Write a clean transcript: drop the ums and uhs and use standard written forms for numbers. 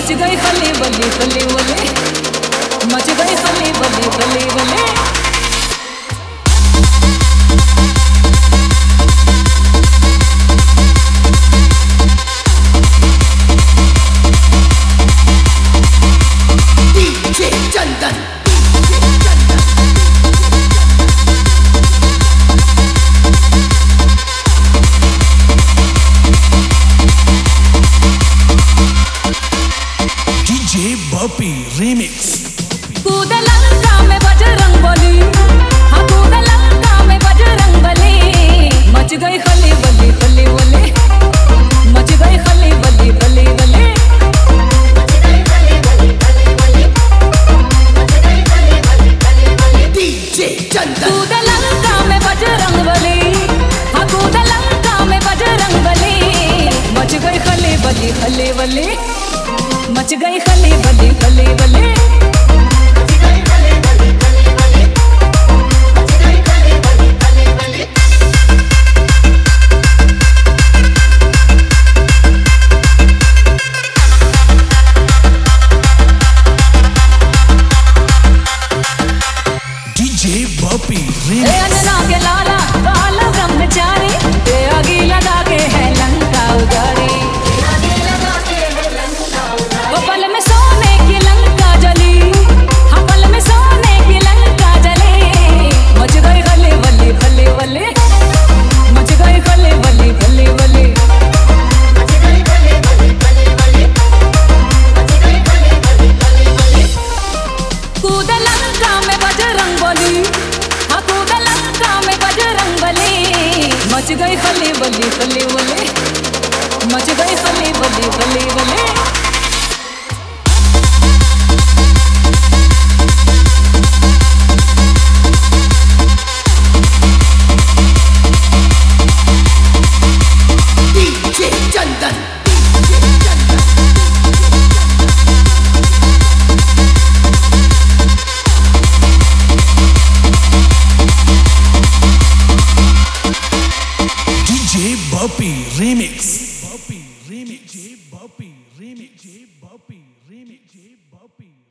मच गई खली बली खली बली, मच गई खली बली खली बली। DJ चंदन बॉपी रीमिक्स। कूद लंका में बजरंग बली, हाँ कूद लंका में बजरंग बली। मच गई खली बली खली बली, मच गई खली बली बली बली। DJ चंदन कूद लंका में बजरंग बली, हाँ कूद लंका में बजरंग बली। मच गई खली बली खली बली, मच गई खली बली खली बली। DJ बॉपी अन्ना के लाला काला ब्रह्मचारी, आगे लगा के है लंका उजारी। पल में सोने की लंका जली, हाँ पल में सोने की लंका जली। मच गई खली बली खली बली, मच गई खली बली खली बली। कूद लंका में बजरंग बली, हाँ कूद लंका में बजरंग बली। मच गई खली बली खली बली, मच गई खली बली खली बली। DJ चंदन DJ बॉपी रीमिक्स। बॉपी रीमिक्स। बॉपी रीमिक्स। बॉपी रीमिक्स। बॉपी